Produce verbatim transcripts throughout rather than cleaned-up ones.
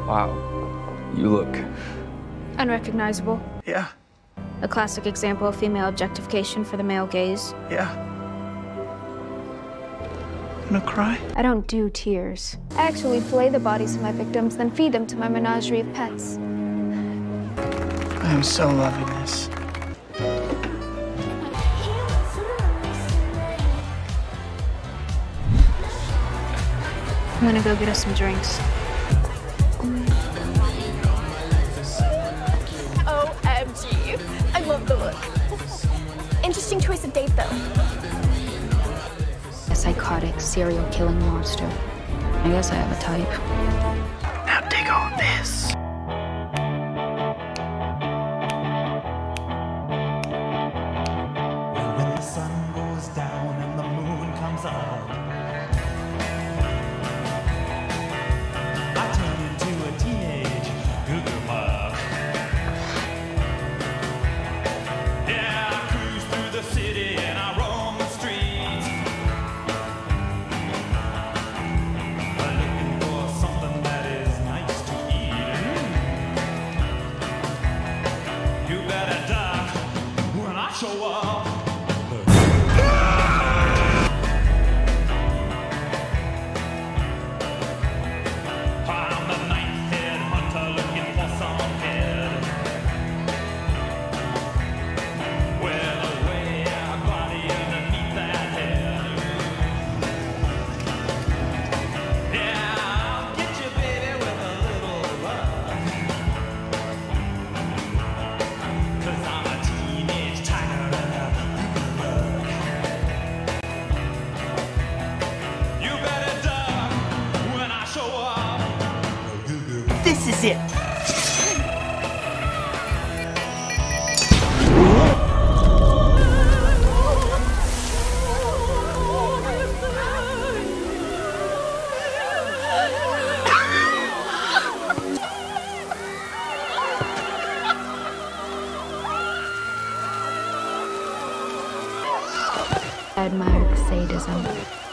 Wow. You look... unrecognizable. Yeah. A classic example of female objectification for the male gaze. Yeah. Gonna cry? I don't do tears. I actually fillet the bodies of my victims, then feed them to my menagerie of pets. I am so loving this. I'm gonna go get us some drinks. O M G. I love the look. Interesting choice of date, though. A psychotic, serial killing monster. I guess I have a type. Now dig on this. Well, when the sun goes down and the moon comes up, I turn into a teenage cougar pup. Yeah, I cruise through the city and I roam the streets, looking for something that is nice to eat. You better duck when I show up. I'm the night-head hunter looking for some head. Well, away our body underneath that head. Yeah, I'll get you, baby, with a little love. 'Cause I'm a teenage tiger and a bug. You better duck when I show up. This is it. I admire the sadism.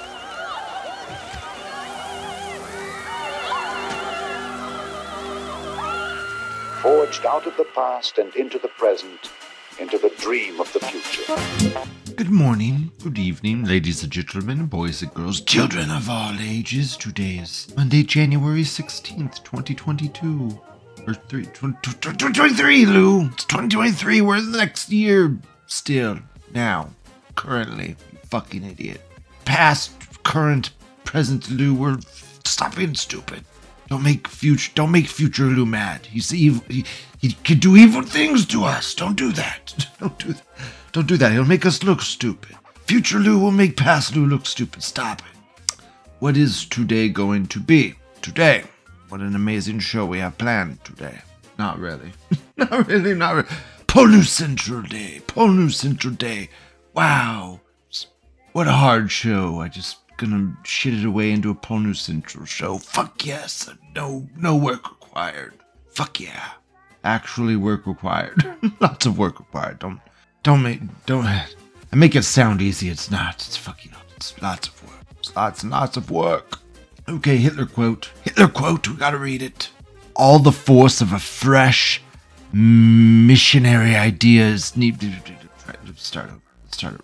Forged out of the past and into the present, into the dream of the future. Good morning, good evening, ladies and gentlemen, boys and girls, children of all ages. Today is Monday, January sixteenth, twenty twenty-two. Or three, twenty twenty-three, Lou. It's twenty twenty-three. We're in the next year. Still. Now. Currently. You fucking idiot. Past, current, present, Lou. We're... Stop being stupid. Don't make future... Don't make future Lou mad. He's evil. He, he can do evil things to us. Don't do that. Don't do that. Don't do that. He'll make us look stupid. Future Lou will make past Lou look stupid. Stop it. What is today going to be? Today. What an amazing show we have planned today. Not really. not really, not really. Polu Central Day. Polu Central Day. Wow. What a hard show. I just gonna shit it away into a Polu Central show. Fuck yes. No, no work required. Fuck yeah. Actually work required. Lots of work required. Don't, don't make, don't, I make it sound easy. It's not. It's fucking, it's lots of work. It's lots and lots of work. Okay, Hitler quote. Hitler quote, we gotta read it. All the force of a fresh missionary ideas need to start over. Let's start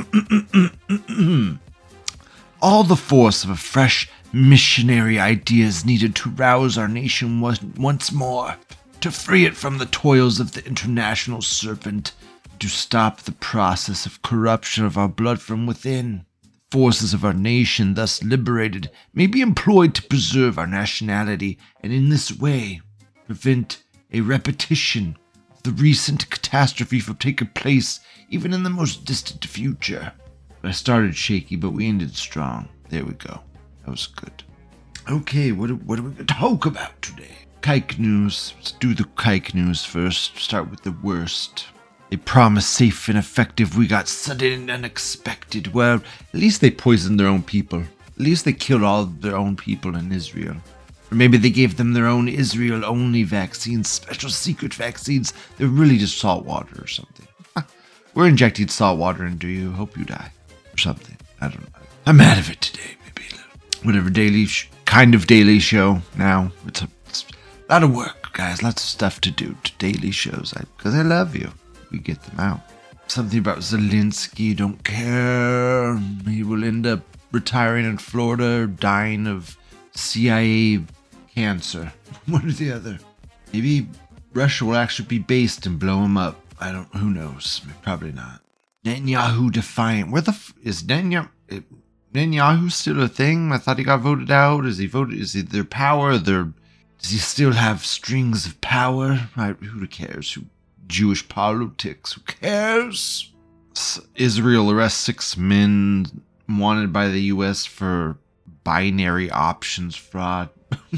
over. All the force of a fresh missionary ideas needed to rouse our nation once more, to free it from the toils of the international serpent, to stop the process of corruption of our blood from within. Forces of our nation, thus liberated, may be employed to preserve our nationality, and in this way prevent a repetition of the recent catastrophe from taking place even in the most distant future. I started shaky, but we ended strong. There we go. That was good. Okay, what, what are we going to talk about today? Kike news. Let's do the kike news first. Start with the worst. They promised safe and effective. We got sudden and unexpected. Well, at least they poisoned their own people. At least they killed all of their own people in Israel. Or maybe they gave them their own Israel-only vaccines, special secret vaccines. They're really just salt water or something. We're injecting salt water into you. Hope you die. Or something. I don't know. I'm out of it today. Maybe whatever daily, sh- kind of daily show now. It's, a, it's A lot of work, guys. Lots of stuff to do. To daily shows. Because I, I love you. We get them out. Something about Zelensky. Don't care. He will end up retiring in Florida or dying of C I A cancer. One or the other. Maybe Russia will actually be based and blow him up. I don't. Who knows? Probably not. Netanyahu defiant. Where the f- is Netanyahu? Netanyahu still a thing? I thought he got voted out. Is he voted? Is it their power? Their does he still have strings of power? Right? Who cares? Who Jewish politics? Who cares? S- Israel arrests six men wanted by the U S for binary options fraud.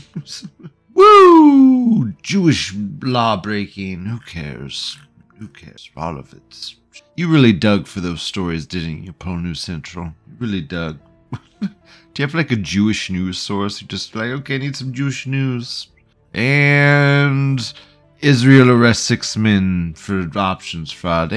Woo! Jewish law breaking. Who cares? Who cares? All of it. You really dug for those stories, didn't you, Polo News Central? You really dug. Do you have like a Jewish news source? You're just like, okay, I need some Jewish news. And Israel arrests six men for options fraud.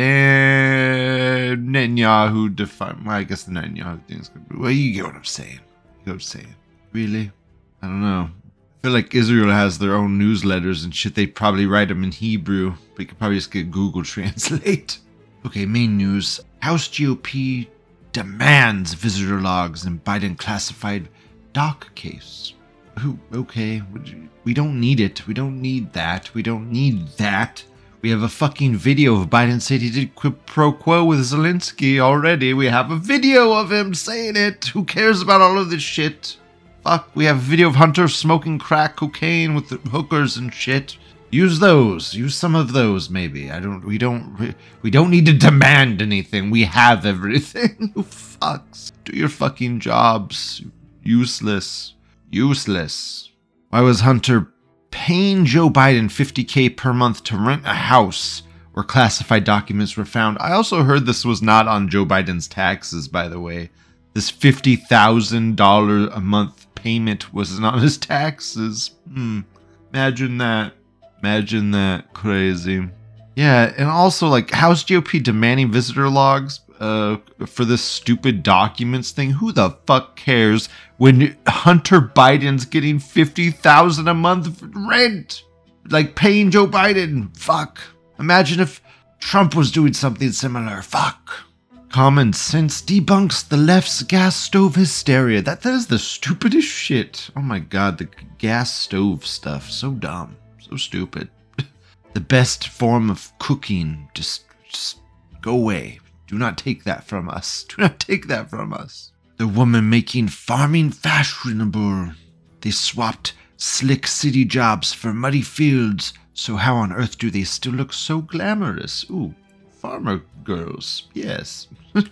And Netanyahu define. Well, I guess the Netanyahu thing's gonna be. Well, you get what I'm saying. You get what I'm saying. Really? I don't know. I feel like Israel has their own newsletters and shit. They probably write them in Hebrew. But you could probably just get Google Translate. Okay, main news. House G O P demands visitor logs in Biden classified doc case. Who? Okay, we don't need it. We don't need that. We don't need that. We have a fucking video of Biden said he did quid pro quo with Zelensky already. We have a video of him saying it. Who cares about all of this shit? Fuck, we have a video of Hunter smoking crack cocaine with the hookers and shit. Use those. Use some of those, maybe. I don't. We don't. We don't need to demand anything. We have everything. You fucks. Do your fucking jobs. Useless. Useless. Why was Hunter paying Joe Biden fifty K per month to rent a house where classified documents were found? I also heard this was not on Joe Biden's taxes, by the way. This fifty thousand dollars a month payment wasn't on his taxes. Hmm. Imagine that. Imagine that. Crazy. Yeah, and also, like, House G O P demanding visitor logs uh, for this stupid documents thing. Who the fuck cares when Hunter Biden's getting fifty thousand dollars a month rent? Like, paying Joe Biden. Fuck. Imagine if Trump was doing something similar. Fuck. Common sense debunks the left's gas stove hysteria. That, that is the stupidest shit. Oh my god, the gas stove stuff. So dumb. So stupid. The best form of cooking. Just, just go away. Do not take that from us. Do not take that from us. The woman making farming fashionable. They swapped slick city jobs for muddy fields. So how on earth do they still look so glamorous? Ooh, farmer girls. Yes.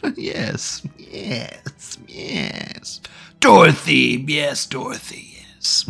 yes. Yes. Yes. Dorothy. Yes, Dorothy. Yes.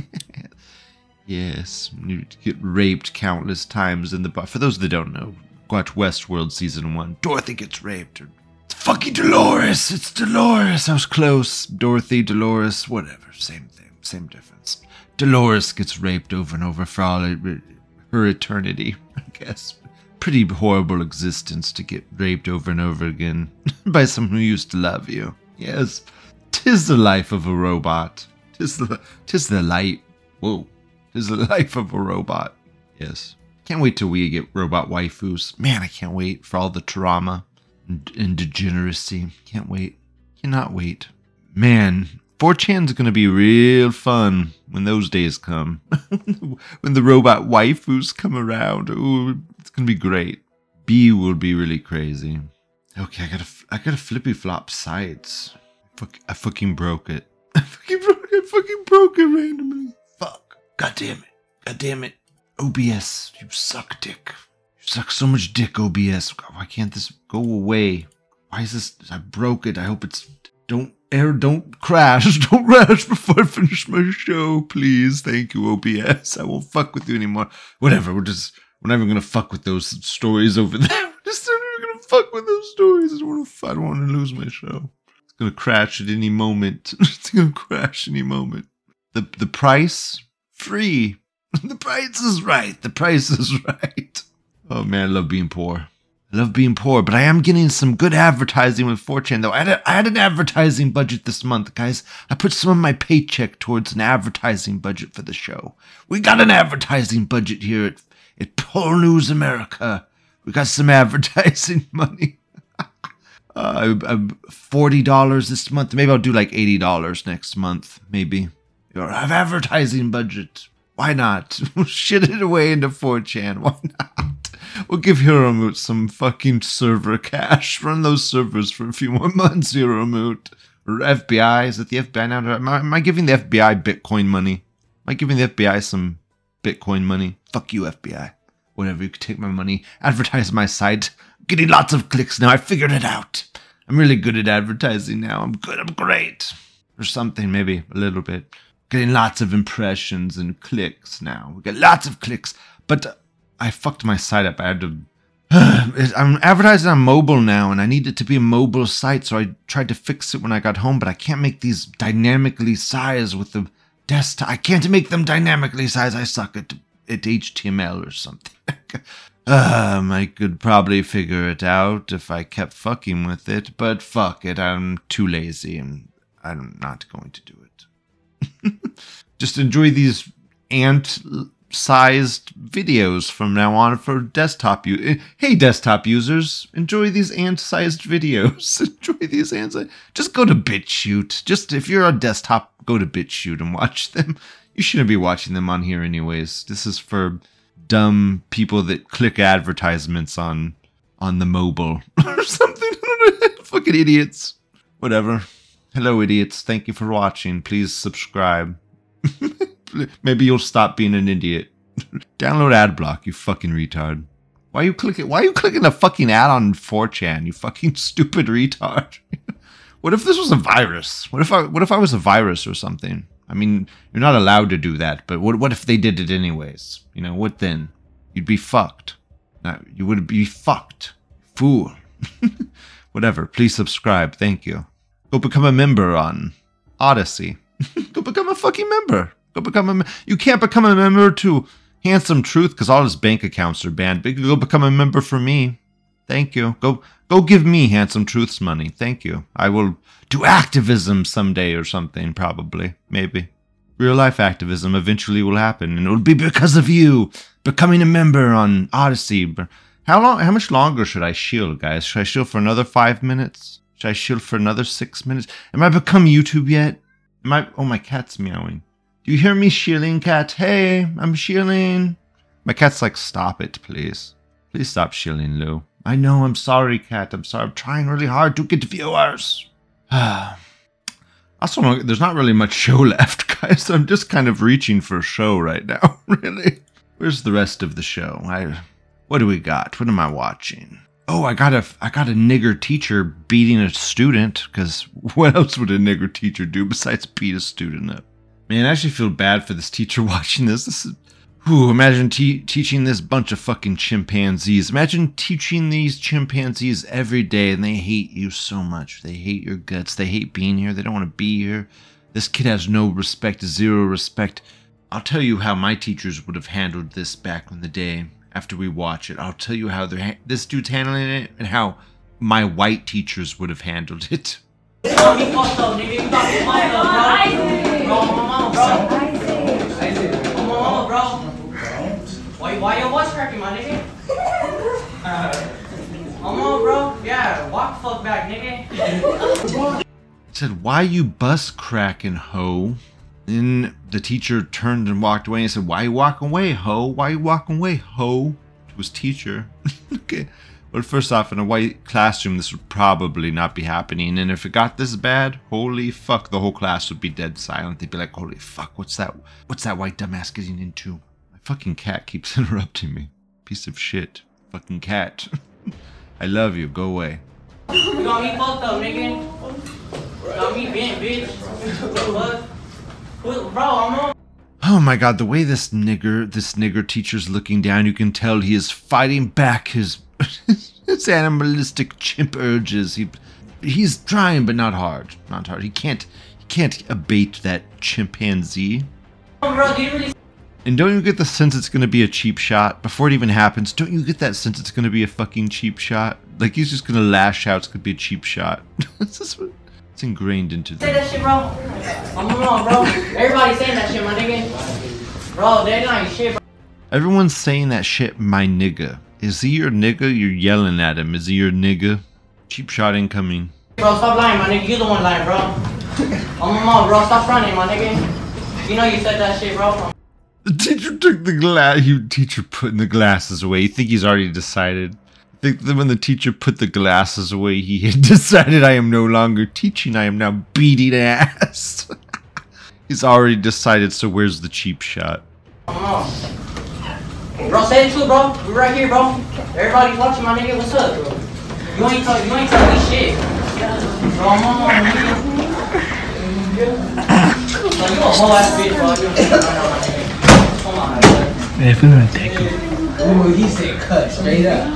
Yes, you get raped countless times in the bar. For those that don't know, watch Westworld season one. Dorothy gets raped. It's fucking Dolores. It's Dolores. I was close. Dorothy, Dolores, whatever. Same thing. Same difference. Dolores gets raped over and over for all her eternity, I guess. Pretty horrible existence to get raped over and over again by someone who used to love you. Yes, 'tis the life of a robot. 'Tis the, 'tis the light. Whoa. Is the life of a robot. Yes. Can't wait till we get robot waifus. Man, I can't wait for all the trauma and, and degeneracy. Can't wait. Cannot wait. Man, four chan's gonna be real fun when those days come. When the robot waifus come around. Ooh, it's gonna be great. B will be really crazy. Okay, I gotta, I gotta flippy flop sides. Fuck, I fucking broke it. I fucking broke it. I fucking broke it randomly. Fuck. God damn it. God damn it. O B S, you suck dick. You suck so much dick, O B S. Why can't this go away? Why is this? I broke it. I hope it's... Don't air, don't crash. Don't crash before I finish my show, please. Thank you, O B S. I won't fuck with you anymore. Whatever, we're just... We're not even gonna fuck with those stories over there. We're just not even gonna fuck with those stories. I don't want to, I don't want to lose my show. It's gonna crash at any moment. It's gonna crash any moment. The, the price... Free. The price is right. The price is right. Oh man, I love being poor. I I love being poor, but I am getting some good advertising with four chan, though. I had, a, I had an advertising budget this month, guys. I put some of my paycheck towards an advertising budget for the show. We got an advertising budget here at, at Poor News America. We got some advertising money. uh, I, forty dollars this month. Maybe I'll do like eighty dollars next month, maybe. I have advertising budget. Why not? We'll shit it away into four chan. Why not? We'll give Heromoot some fucking server cash. Run those servers for a few more months, Heromoot. Or F B I. Is it the F B I now? Am I, am I giving the F B I Bitcoin money? Am I giving the F B I some Bitcoin money? Fuck you, F B I. Whatever, you can take my money. Advertise my site. I'm getting lots of clicks now. I figured it out. I'm really good at advertising now. I'm good. I'm great. Or something, maybe. A little bit. Getting lots of impressions and clicks now. We get lots of clicks. But I fucked my site up. I had to... I'm advertising on mobile now, and I need it to be a mobile site, so I tried to fix it when I got home, but I can't make these dynamically sized with the desktop. I can't make them dynamically sized. I suck at, at H T M L or something. um, I could probably figure it out if I kept fucking with it, but fuck it. I'm too lazy, and I'm not going to do it. Just enjoy these ant... sized videos from now on for desktop use. Hey, desktop users, enjoy these ant-sized videos. Enjoy these ant Just go to BitChute. Just if you're on desktop, go to BitChute and watch them. You shouldn't be watching them on here anyways. This is for dumb people that click advertisements on on the mobile or something. Fucking idiots. Whatever. Hello, idiots. Thank you for watching. Please subscribe. Maybe you'll stop being an idiot. Download AdBlock, you fucking retard. Why are you clicking? Why are you clicking a fucking ad on four chan? You fucking stupid retard. What if this was a virus? What if I? What if I was a virus or something? I mean, you're not allowed to do that. But what? What if they did it anyways? You know what then? You'd be fucked. Now, you would be fucked, fool. Whatever. Please subscribe. Thank you. Go become a member on Odyssey. Go become a fucking member. Go become a. You can't become a member to Handsome Truth because all his bank accounts are banned. But go become a member for me. Thank you. Go go give me Handsome Truth's money. Thank you. I will do activism someday or something. Probably. Maybe. Real life activism eventually will happen, and it will be because of you becoming a member on Odyssey. How long? How much longer should I shield, guys? Should I shield for another five minutes? Should I shield for another six minutes? Am I become YouTube yet? Am I? Oh, my cat's meowing. Do you hear me shilling, cat? Hey, I'm shilling. My cat's like, stop it, please. Please stop shilling, Lou. I know, I'm sorry, cat. I'm sorry. I'm trying really hard to get viewers. Also, there's not really much show left, guys. I'm just kind of reaching for a show right now, really. Where's the rest of the show? I, what do we got? What am I watching? Oh, I got a, I got a nigger teacher beating a student, because what else would a nigger teacher do besides beat a student up? Man, I actually feel bad for this teacher watching this. This is, whew, imagine te teaching this bunch of fucking chimpanzees. Imagine teaching these chimpanzees every day, and they hate you so much. They hate your guts. They hate being here. They don't want to be here. This kid has no respect, zero respect. I'll tell you how my teachers would have handled this back in the day after we watch it. I'll tell you how they're this dude's handling it and how my white teachers would have handled it. Why, why your voice cracking, my nigga? Come on, bro. Yeah, walk the fuck back, nigga. It said, why you bus cracking, ho? Then the teacher turned and walked away and said, why you walking away, ho? Why you walking away, ho? To his teacher. Okay. Well, first off, in a white classroom, this would probably not be happening. And if it got this bad, holy fuck, the whole class would be dead silent. They'd be like, holy fuck, what's that? What's that white dumbass getting into? My fucking cat keeps interrupting me. Piece of shit. Fucking cat. I love you. Go away. You got me fucked up, nigga. You got me bent, bitch. What? Bro, I'm on. Oh my god, the way this nigger, this nigger teacher's looking down, you can tell he is fighting back his... his animalistic chimp urges. He, he's trying, but not hard. Not hard. He can't. He can't abate that chimpanzee. Bro, do you really? And don't you get the sense it's going to be a cheap shot? Before it even happens, don't you get that sense it's going to be a fucking cheap shot? Like, he's just going to lash out, it's going to be a cheap shot. It's just what, it's ingrained into Say them. that shit, bro. I'm on, bro. Everybody's saying that shit, my nigga. Bro, they not shit, bro. Everyone's saying that shit, my nigga. Is he your nigga? You're yelling at him. Is he your nigga? Cheap shot incoming. Bro, stop lying, my nigga. You the one lying, bro. I'm on, bro. Stop fronting, my nigga. You know you said that shit, bro. The teacher took the glass. You teacher putting the glasses away. You think he's already decided? I think that when the teacher put the glasses away, he had decided, I am no longer teaching. I am now beating ass. He's already decided. So where's the cheap shot? Bro, say the truth, bro. We're right here, bro. Everybody's watching, my nigga. What's up, bro? You ain't tell, you ain't telling me shit. Bro, I'm on, nigga. Bro, you a whole ass bitch, bro. You a my nigga. Come on, man. Man, if we're gonna take it. Ooh, he said cut straight up.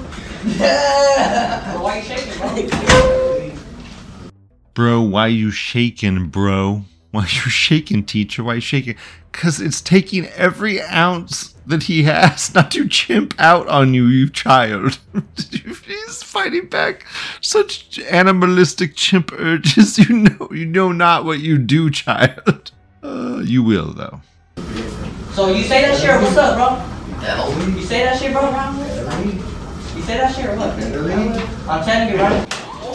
Bro, why you shaking, bro? Bro, why you shaking, bro? Why you shaking, teacher? Why you shaking? Because it's taking every ounce that he has not to chimp out on you, you child. He's fighting back such animalistic chimp urges. You know, you know not what you do, child. Uh, you will, though. So you say that shit or what's up, bro? You say that shit, bro? You say that shit or what? I'm telling you, bro.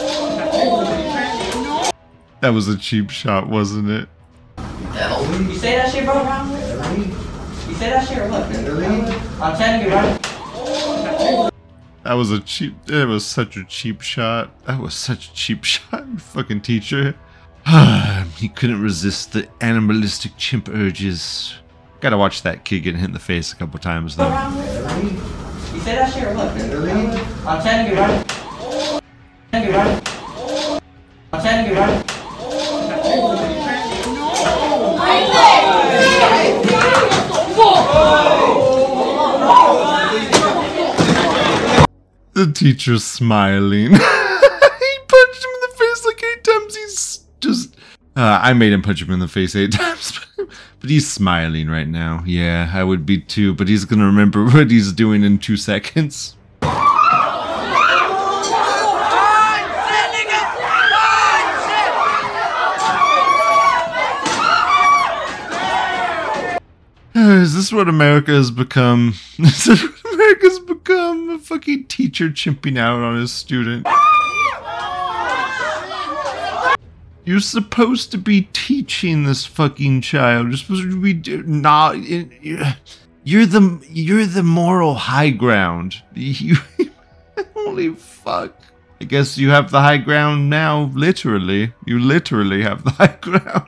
That was a cheap shot, wasn't it? You say that shit, bro? You say that shit or what? I'm telling you, bro. That was a cheap, it was such a cheap shot. That was such a cheap shot, you fucking teacher. He couldn't resist the animalistic chimp urges. Gotta watch that kid get hit in the face a couple times, though. You say that shit or what? I'm telling you, bro. I'm telling you, bro. I'm telling you, bro. The teacher's smiling. He punched him in the face like eight times. He's just... Uh, I made him punch him in the face eight times. But he's smiling right now. Yeah, I would be too. But he's gonna remember what he's doing in two seconds. Is this what America has become? Is this what America's become? A fucking teacher chimping out on his student. You're supposed to be teaching this fucking child. You're supposed to be do not. You're the you're the moral high ground. You holy fuck. I guess you have the high ground now. Literally, you literally have the high ground.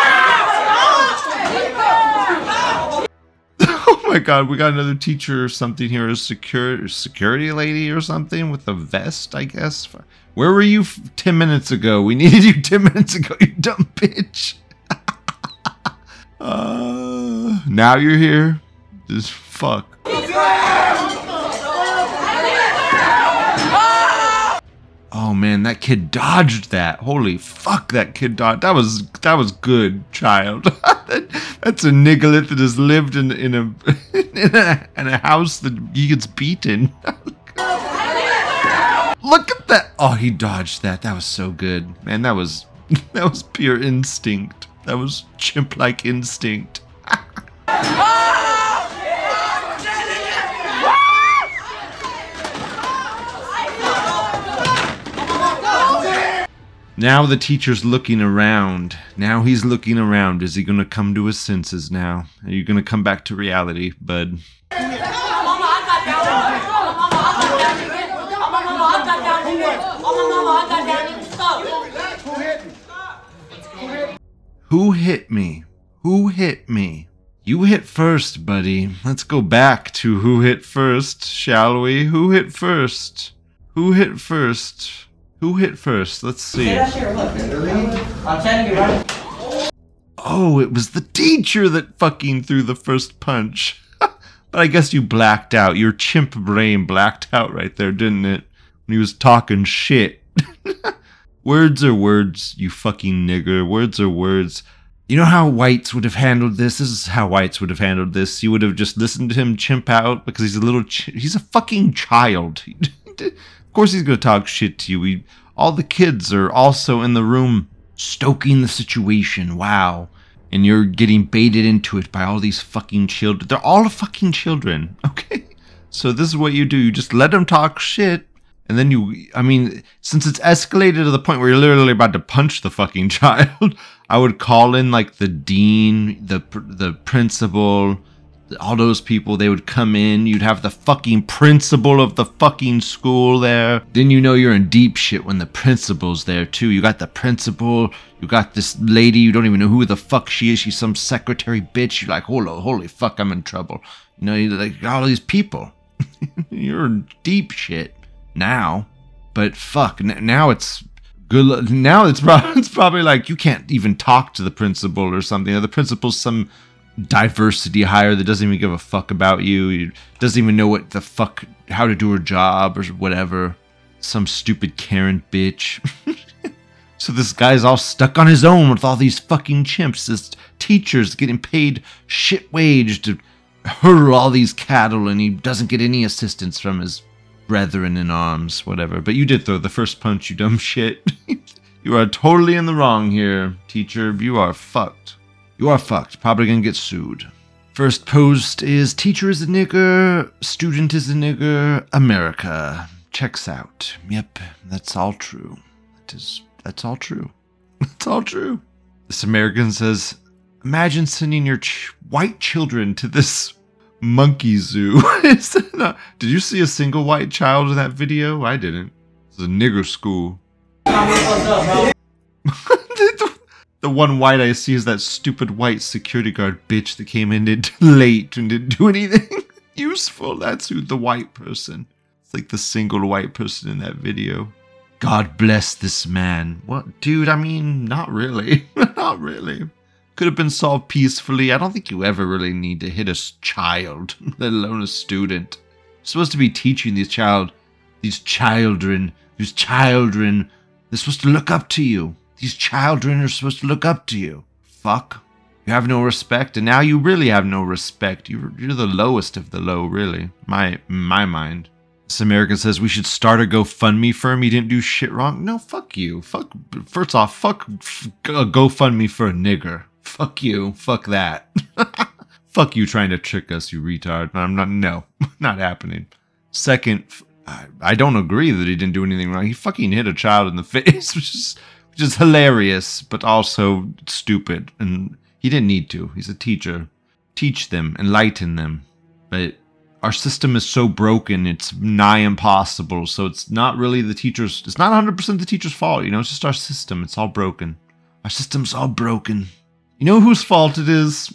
Oh my god, we got another teacher or something here, a security security lady or something with a vest, I guess. Where were you f ten minutes ago? We needed you ten minutes ago, you dumb bitch. uh, now you're here. Just fuck. Oh man, that kid dodged that. Holy fuck, that kid dodged. That was that was good, child. that, that's a niggalith that has lived in in a in a, in a house that he gets beaten. Look at that. Oh, he dodged that. That was so good, man. That was that was pure instinct. That was chimp-like instinct. Now the teacher's looking around. Now he's looking around. Is he gonna come to his senses now? Are you gonna come back to reality, bud? Who hit me? Who hit me? You hit first, buddy. Let's go back to who hit first, shall we? Who hit first? Who hit first? Who hit first? Let's see. Say that shit or what? I'm telling you, bro. Oh, it was the teacher that fucking threw the first punch. But I guess you blacked out. Your chimp brain blacked out right there, didn't it? When he was talking shit. Words are words, you fucking nigger. Words are words. You know how whites would have handled this? This is how whites would have handled this. You would have just listened to him chimp out because he's a little... Ch- he's a fucking child. Of course he's going to talk shit to you. He, all the kids are also in the room stoking the situation. Wow. And you're getting baited into it by all these fucking children. They're all fucking children, okay? So this is what you do. You just let them talk shit. And then you, I mean, since it's escalated to the point where you're literally about to punch the fucking child, I would call in like the dean, the the principal, all those people. They would come in. You'd have the fucking principal of the fucking school there. Then you know you're in deep shit when the principal's there too. You got the principal. You got this lady. You don't even know who the fuck she is. She's some secretary bitch. You're like, holy, holy fuck, I'm in trouble. You know, you're like all these people. You're in deep shit now. But fuck, n- now it's good. Now it's probably, it's probably like you can't even talk to the principal or something. The principal's some diversity hire that doesn't even give a fuck about you. He doesn't even know what the fuck, how to do her job or whatever. Some stupid Karen bitch. So this guy's all stuck on his own with all these fucking chimps. This teacher's getting paid shit wage to hurl all these cattle, and he doesn't get any assistance from his brethren in arms, whatever. But you did throw the first punch, you dumb shit. You are totally in the wrong here, teacher. You are fucked. You are fucked. Probably gonna get sued. First post is teacher is a nigger, student is a nigger, America. Checks out. Yep, that's all true. That is, that's all true. That's all true. This American says, imagine sending your ch- white children to this monkey zoo. Did you see a single white child in that video? I didn't. It's a nigger school. the, the one white I see is that stupid white security guard bitch that came in did late and didn't do anything useful. That's who the white person. It's like the single white person in that video. God bless this man. What, dude? I mean, not really. Not really. Could have been solved peacefully. I don't think you ever really need to hit a child, let alone a student. You're supposed to be teaching these child, these children, these children. They're supposed to look up to you. These children are supposed to look up to you. Fuck. You have no respect, and now you really have no respect. You're, you're the lowest of the low, really. My, my mind. This American says we should start a GoFundMe for him. He didn't do shit wrong. No, fuck you. Fuck. First off, fuck f- a GoFundMe for a nigger. Fuck you. Fuck that. Fuck you trying to trick us, you retard. I'm not, no, not happening. Second, I, I don't agree that he didn't do anything wrong. He fucking hit a child in the face, which is, which is hilarious, but also stupid. And he didn't need to. He's a teacher. Teach them, enlighten them. But our system is so broken, it's nigh impossible. So it's not really the teacher's, it's not one hundred percent the teacher's fault, you know? It's just our system. It's all broken. Our system's all broken. You know whose fault it is?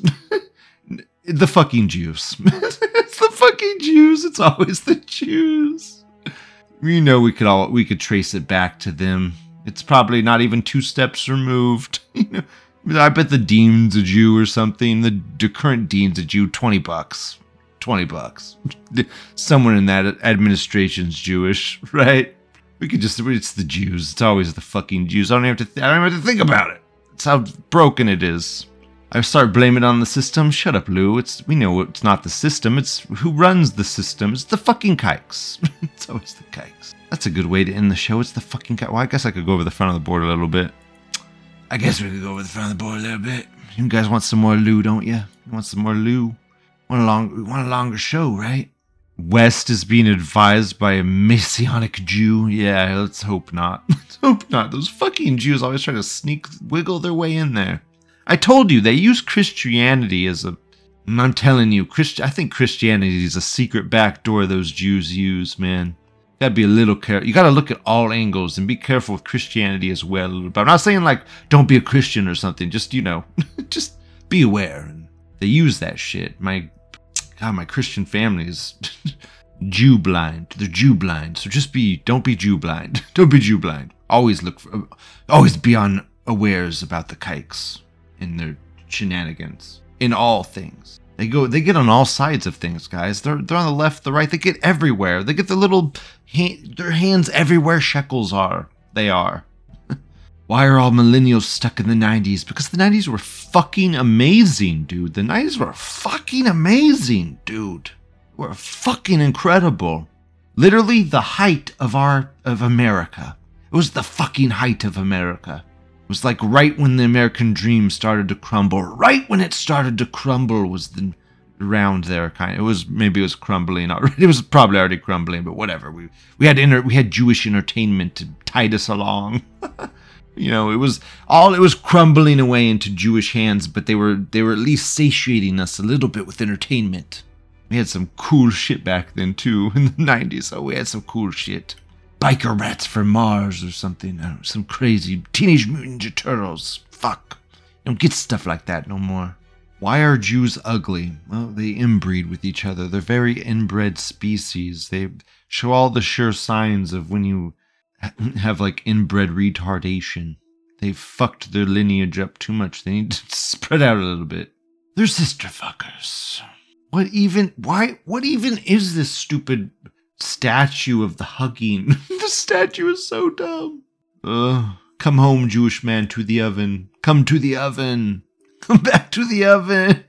The fucking Jews. It's the fucking Jews. It's always the Jews. You know we could all we could trace it back to them. It's probably not even two steps removed. You know, I bet the dean's a Jew or something. The, the current dean's a Jew. Twenty bucks. Twenty bucks. Someone in that administration's Jewish, right? We could just. It's the Jews. It's always the fucking Jews. I don't have to. Th- I don't even have to think about it. That's how broken it is. I start blaming it on the system. Shut up, Lou. It's we know it's not the system. It's who runs the system. It's the fucking kikes. It's always the kikes. That's a good way to end the show. It's the fucking kikes. Well, I guess I could go over the front of the board a little bit. I guess we could go over the front of the board a little bit. You guys want some more Lou, don't you? You want some more Lou? Want a long? We want a longer show, right? West is being advised by a Messianic Jew. Yeah, let's hope not. Let's hope not. Those fucking Jews always try to sneak, wiggle their way in there. I told you, they use Christianity as a... I'm telling you, Christ, I think Christianity is a secret back door those Jews use, man. Gotta be a little careful. You gotta look at all angles and be careful with Christianity as well. But I'm not saying, like, don't be a Christian or something. Just, you know, just be aware. And they use that shit. My... God, my Christian family is Jew blind. They're Jew blind. So just be, don't be Jew blind. Don't be Jew blind. Always look for, always be on awares about the kikes and their shenanigans in all things. They go, they get on all sides of things, guys. They're they're on the left, the right. They get everywhere. They get the little, hand, their hands everywhere shekels are. They are. Why are all millennials stuck in the nineties? Because the nineties were fucking amazing, dude. The nineties were fucking amazing, dude. Were fucking incredible. Literally the height of our of America. It was the fucking height of America. It was like right when the American dream started to crumble. Right when it started to crumble was the around there kind of. It was maybe it was crumbling already. It was probably already crumbling, but whatever. We we had inter, we had Jewish entertainment to tide us along. You know, it was all it was crumbling away into Jewish hands, but they were they were at least satiating us a little bit with entertainment. We had some cool shit back then too in the nineties. So we had some cool shit. Biker Rats for Mars or something. I don't know, some crazy Teenage Mutant Ninja Turtles. Fuck. You don't get stuff like that no more. Why are Jews ugly? Well, they inbreed with each other. They're very inbred species. They show all the sure signs of when you have like inbred retardation. They fucked their lineage up too much. They need to spread out a little bit. They're sister fuckers. What even, why, what even is this stupid statue of the hugging? The statue is so dumb. Ugh. Come home, Jewish man, to the oven. Come to the oven. Come back to the oven.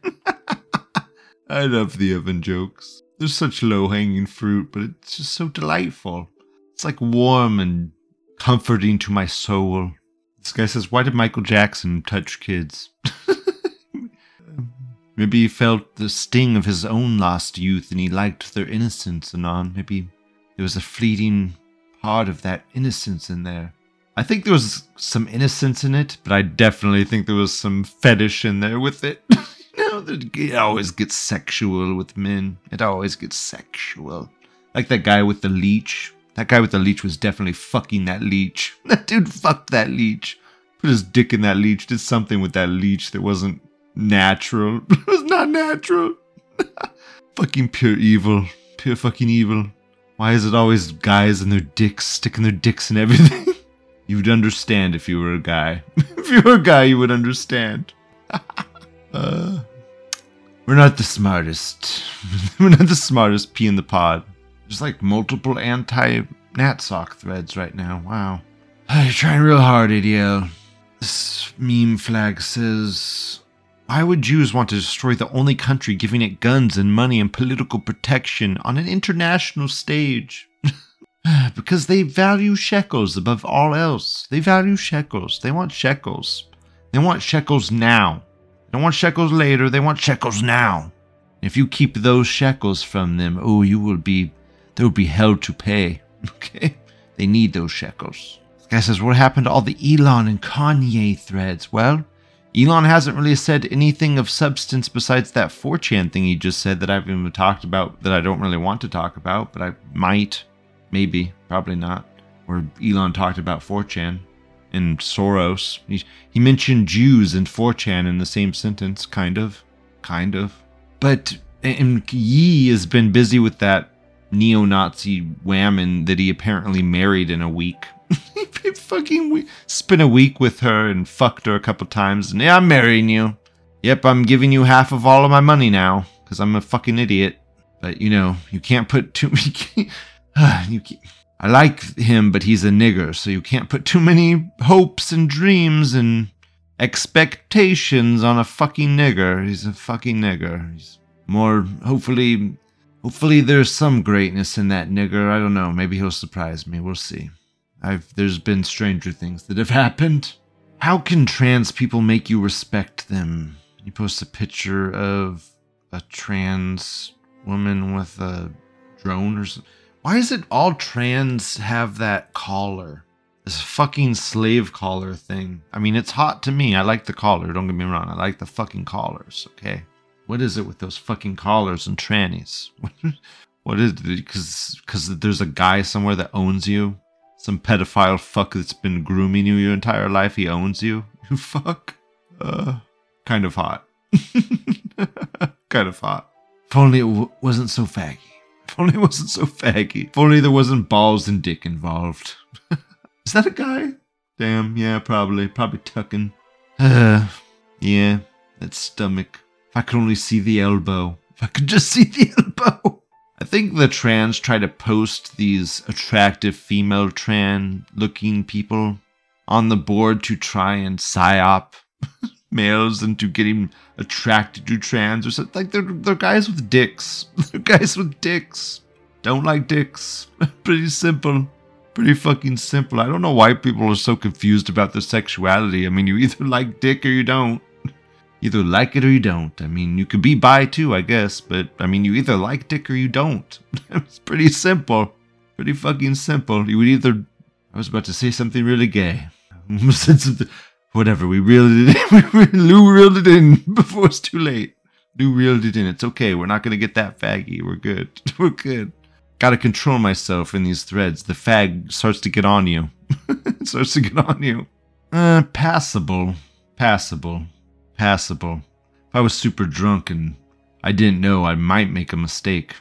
I love the oven jokes. They're such low-hanging fruit, but it's just so delightful. It's like warm and comforting to my soul. This guy says, why did Michael Jackson touch kids? Maybe he felt the sting of his own lost youth and he liked their innocence and on. Maybe there was a fleeting part of that innocence in there. I think there was some innocence in it, but I definitely think there was some fetish in there with it. You know, it always gets sexual with men. It always gets sexual. Like that guy with the leech. That guy with the leech was definitely fucking that leech. That dude fucked that leech. Put his dick in that leech. Did something with that leech that wasn't natural. It was not natural. Fucking pure evil. Pure fucking evil. Why is it always guys and their dicks, sticking their dicks in everything? You would understand if you were a guy. If you were a guy, you would understand. uh, we're not the smartest. We're not the smartest pea in the pod. There's like multiple anti-Natsock threads right now. Wow. You're trying real hard, A D L. This meme flag says, why would Jews want to destroy the only country giving it guns and money and political protection on an international stage? Because they value shekels above all else. They value shekels. They want shekels. They want shekels now. They don't want shekels later. They want shekels now. If you keep those shekels from them, oh, you will be, there will be hell to pay. Okay? They need those shekels. This guy says, what happened to all the Elon and Kanye threads? Well, Elon hasn't really said anything of substance besides that four chan thing he just said that I haven't even talked about, that I don't really want to talk about, but I might. Maybe, probably not. Where Elon talked about four chan and Soros. He, he mentioned Jews and four chan in the same sentence, kind of. Kind of. But and Yi has been busy with that neo-Nazi whammon that he apparently married in a week. He fucking we- spent a week with her and fucked her a couple times. And yeah, I'm marrying you. Yep, I'm giving you half of all of my money now. Because I'm a fucking idiot. But, you know, you can't put too many... You keep, I like him, but he's a nigger, so you can't put too many hopes and dreams and expectations on a fucking nigger. He's a fucking nigger. He's more, hopefully, hopefully there's some greatness in that nigger. I don't know. Maybe he'll surprise me. We'll see. I've there's been stranger things that have happened. How can trans people make you respect them? You post a picture of a trans woman with a drone or something. Why is it all trans have that collar? This fucking slave collar thing. I mean, it's hot to me. I like the collar. Don't get me wrong. I like the fucking collars, okay? What is it with those fucking collars and trannies? What is it? Because because there's a guy somewhere that owns you? Some pedophile fuck that's been grooming you your entire life. He owns you? You fuck? Uh, kind of hot. Kind of hot. If only it w- wasn't so faggy. If only it wasn't so faggy. If only there wasn't balls and dick involved. Is that a guy? Damn, yeah, probably. Probably tucking. Uh, yeah, that stomach. If I could only see the elbow. If I could just see the elbow. I think the trans try to post these attractive female tran looking people on the board to try and psyop males into getting attracted to trans or something. Like, they're, they're guys with dicks. They're guys with dicks. Don't like dicks. Pretty simple. Pretty fucking simple. I don't know why people are so confused about their sexuality. I mean, you either like dick or you don't. Either like it or you don't. I mean, you could be bi too, I guess. But, I mean, you either like dick or you don't. It's pretty simple. Pretty fucking simple. You would either... I was about to say something really gay. Whatever, we reeled it in. Lou reeled it in before it's too late. Lou reeled it in. It's okay. We're not going to get that faggy. We're good. We're good. Gotta control myself in these threads. The fag starts to get on you. It starts to get on you. Uh, passable. Passable. Passable. If I was super drunk and I didn't know, I might make a mistake.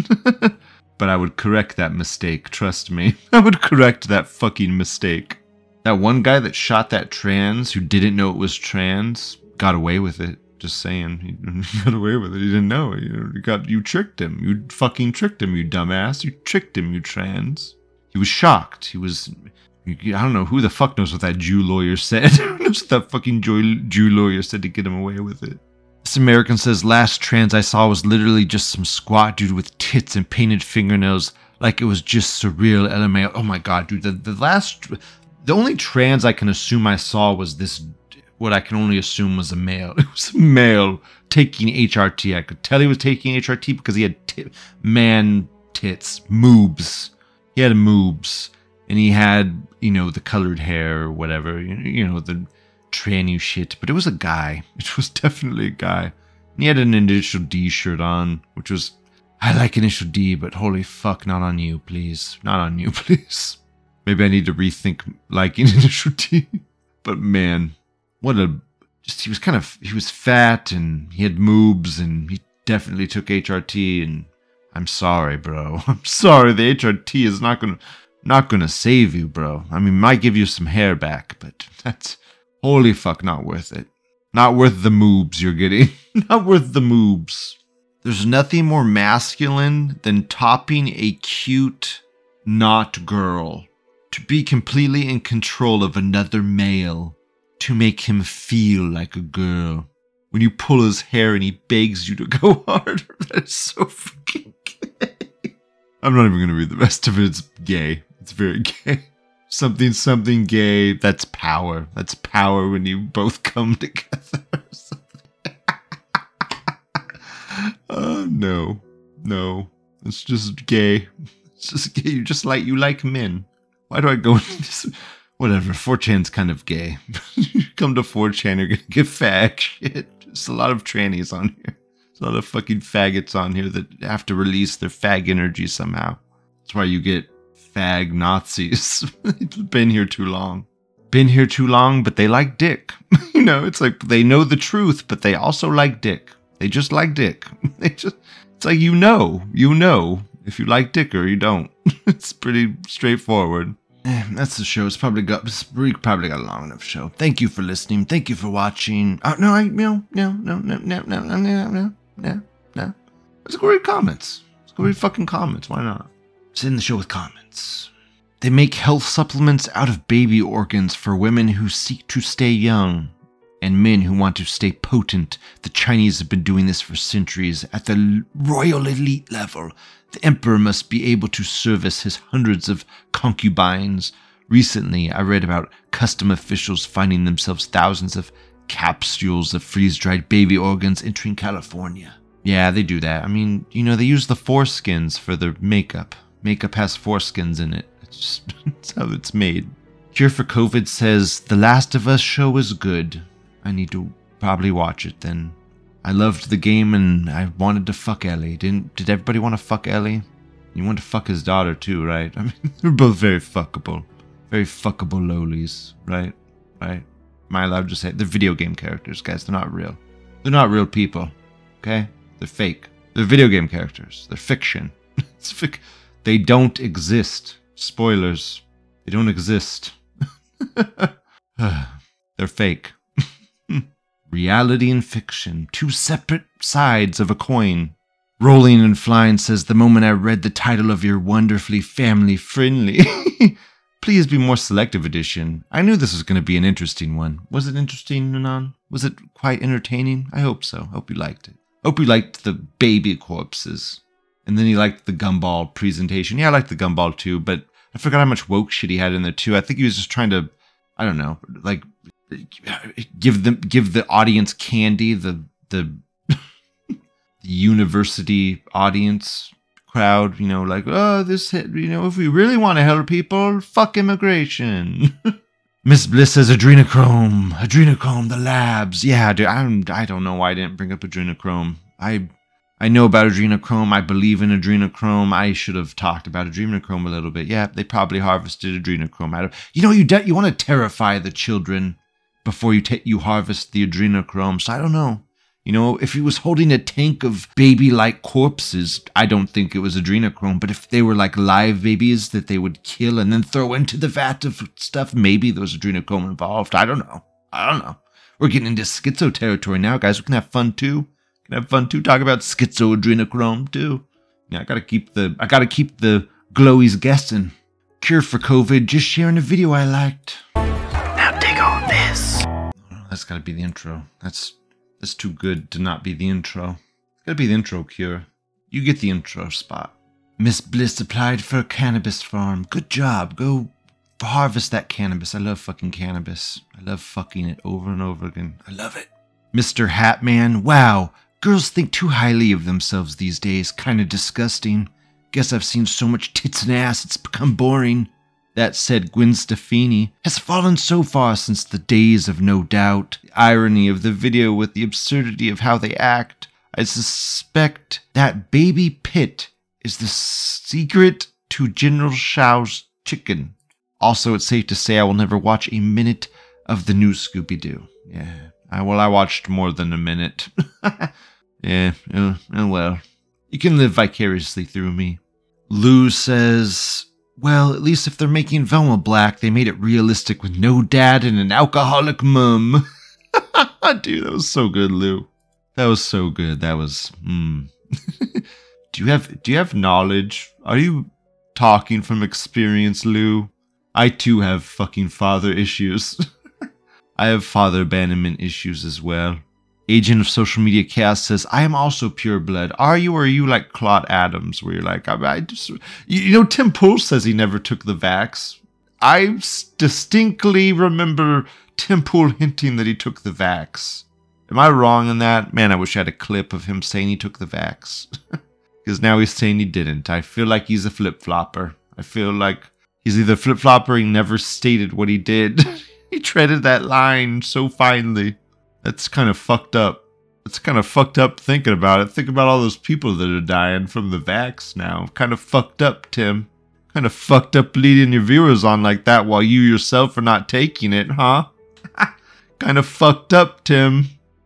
But I would correct that mistake, trust me. I would correct that fucking mistake. That one guy that shot that trans who didn't know it was trans got away with it. Just saying. He got away with it. He didn't know. You got you tricked him. You fucking tricked him, you dumbass. You tricked him, you trans. He was shocked. He was... I don't know who the fuck knows what that Jew lawyer said. Who knows what that fucking Jew lawyer said to get him away with it. This American says, last trans I saw was literally just some squat dude with tits and painted fingernails. Like it was just surreal L M A O. Oh my god, dude. The, the last... The only trans I can assume I saw was this... What I can only assume was a male. It was a male taking H R T. I could tell he was taking H R T because he had t- man tits, moobs. He had moobs. And he had, you know, the colored hair or whatever. You, you know, the tranny shit. But it was a guy. It was definitely a guy. And he had an Initial D shirt on, which was... I like Initial D, but holy fuck, not on you, please. Not on you, please. Maybe I need to rethink liking Initial D. But man... What a, just, he was kind of, he was fat and he had moobs and he definitely took H R T and I'm sorry, bro. I'm sorry, the H R T is not gonna, not gonna save you, bro. I mean, might give you some hair back, but that's, holy fuck, not worth it. Not worth the moobs you're getting. Not worth the moobs. There's nothing more masculine than topping a cute, not girl. To be completely in control of another male. To make him feel like a girl. When you pull his hair and he begs you to go harder. That's so fucking gay. I'm not even going to read the rest of it. It's gay. It's very gay. Something, something gay. That's power. That's power when you both come together. Oh, no. No. It's just gay. It's just gay. You just like, you like men. Why do I go into this? Whatever, four chan's kind of gay. You come to four chan, you're gonna get fag shit. There's a lot of trannies on here. There's a lot of fucking faggots on here that have to release their fag energy somehow. That's why you get fag Nazis. They've been here too long. Been here too long, but they like dick. You know, it's like they know the truth, but they also like dick. They just like dick. They just, it's like, you know, you know if you like dick or you don't. It's pretty straightforward. That's the show. It's probably got we probably got a long enough show. Thank you for listening. Thank you for watching. Oh no, I no no no no no no no no no no. Let's go read comments. Let's go read fucking comments. Why not? Let's end the show with comments. They make health supplements out of baby organs for women who seek to stay young and men who want to stay potent. The Chinese have been doing this for centuries at the royal elite level. The emperor must be able to service his hundreds of concubines. Recently, I read about custom officials finding themselves thousands of capsules of freeze-dried baby organs entering California. Yeah, they do that. I mean, you know, they use the foreskins for their makeup. Makeup has foreskins in it. It's just it's how it's made. Cure for COVID says, The Last of Us show is good. I need to probably watch it then. I loved the game and I wanted to fuck Ellie. Didn't did everybody want to fuck Ellie? You want to fuck his daughter too, right? I mean, they're both very fuckable. Very fuckable lolies, right? Right? Am I allowed to say it? They're video game characters, guys. They're not real. They're not real people. Okay? They're fake. They're video game characters. They're fiction. It's fic- they don't exist. Spoilers. They don't exist. They're fake. Reality and fiction, two separate sides of a coin. Rolling and Flying says, the moment I read the title of your wonderfully family-friendly Please be more selective edition. I knew this was going to be an interesting one. Was it interesting, Nanan? Was it quite entertaining? I hope so. Hope you liked it. Hope you liked the baby corpses. And then you liked the Gumball presentation. Yeah, I liked the Gumball too, but I forgot how much woke shit he had in there too. I think he was just trying to, I don't know, like give them give the audience candy, the the, the university audience crowd, you know, like, oh, this, you know, if we really want to help people, fuck immigration. Miss Bliss says adrenochrome, adrenochrome, the labs. Yeah, dude, I'm, I don't know why I didn't bring up adrenochrome. I I know about adrenochrome. I believe in adrenochrome. I should have talked about adrenochrome a little bit. Yeah, they probably harvested adrenochrome out of. You know, you de- you want to terrify the children before you ta- you harvest the adrenochrome. So I don't know. You know, if he was holding a tank of baby-like corpses, I don't think it was adrenochrome. But if they were like live babies that they would kill and then throw into the vat of stuff, maybe there was adrenochrome involved. I don't know. I don't know. We're getting into schizo territory now, guys. We can have fun too. We can have fun too. Talk about schizo adrenochrome too. Yeah, I gotta keep the I gotta keep the glowies guessing. Cure for COVID. Just sharing a video I liked. Now dig on this. Oh, that's gotta be the intro. That's. That's too good to not be the intro. It's gotta be the intro, Cure. You get the intro spot. Miss Bliss applied for a cannabis farm. Good job. Go harvest that cannabis. I love fucking cannabis. I love fucking it over and over again. I love it. Mister Hatman. Wow. Girls think too highly of themselves these days. Kinda disgusting. Guess I've seen so much tits and ass it's become boring. That said, Gwen Stefani has fallen so far since the days of No Doubt. The irony of the video with the absurdity of how they act. I suspect that Baby Pitt is the secret to General Shao's chicken. Also, it's safe to say I will never watch a minute of the new Scooby-Doo. Yeah, I, well, I watched more than a minute. yeah, oh, oh well. You can live vicariously through me. Lou says, well, at least if they're making Velma Black, they made it realistic with no dad and an alcoholic mum. Dude, that was so good, Lou. That was so good. That was, hmm. do you have, do you have knowledge? Are you talking from experience, Lou? I too have fucking father issues. I have father abandonment issues as well. Agent of Social Media Chaos says, I am also pure blood. Are you, or are you like Claude Adams, where you're like, I, I just, you, you know, Tim Pool says he never took the vax. I distinctly remember Tim Pool hinting that he took the vax. Am I wrong in that? Man, I wish I had a clip of him saying he took the vax. Because now he's saying he didn't. I feel like he's a flip-flopper. I feel like he's either flip-flopper or he never stated what he did. He treaded that line so finely. That's kind of fucked up. It's kind of fucked up thinking about it. Think about all those people that are dying from the vax now. Kind of fucked up, Tim. Kind of fucked up leading your viewers on like that while you yourself are not taking it, huh? Kind of fucked up, Tim.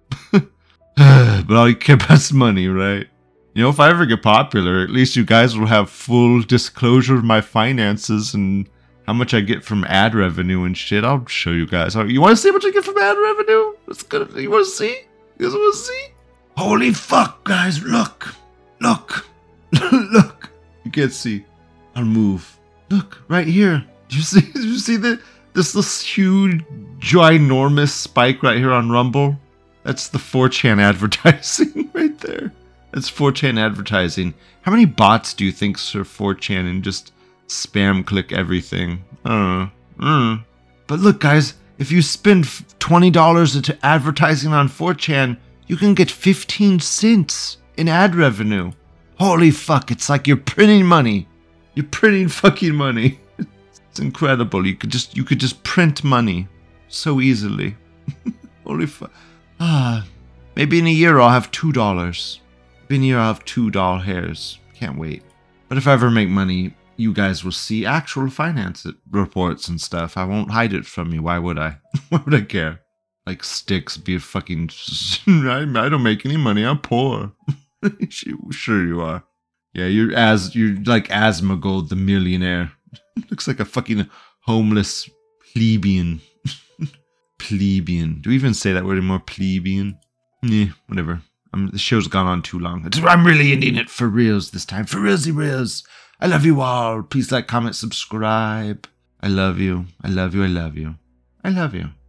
But all you care about is money, right? You know, if I ever get popular, at least you guys will have full disclosure of my finances and how much I get from ad revenue and shit. I'll show you guys. You want to see how much I get from ad revenue? That's good. You want to see? You guys want to see? Holy fuck, guys. Look. Look. Look. You can't see. I'll move. Look, right here. Do you see? Do you see the, this, this huge, ginormous spike right here on Rumble? That's the four chan advertising right there. That's four chan advertising. How many bots do you think serve four chan and just spam click everything? I don't know. Mm. But look, guys, if you spend twenty dollars into advertising on four chan, you can get fifteen cents in ad revenue. Holy fuck, it's like you're printing money. You're printing fucking money. It's incredible. You could just you could just print money so easily. Holy fuck. Ah, maybe in a year I'll have two dollars. Maybe in a year I'll have two doll hairs. Can't wait. But if I ever make money, you guys will see actual finance reports and stuff. I won't hide it from you. Why would I? Why would I care? Like Sticks be a fucking... I, I don't make any money. I'm poor. Sure you are. Yeah, you're as you're like Asmongold the millionaire. Looks like a fucking homeless plebeian. Plebeian. Do we even say that word anymore? Plebeian? Yeah, whatever. I'm, the show's gone on too long. I'm really ending it for reals this time. For realsy reals. I love you all. Please like, comment, subscribe. I love you. I love you. I love you. I love you.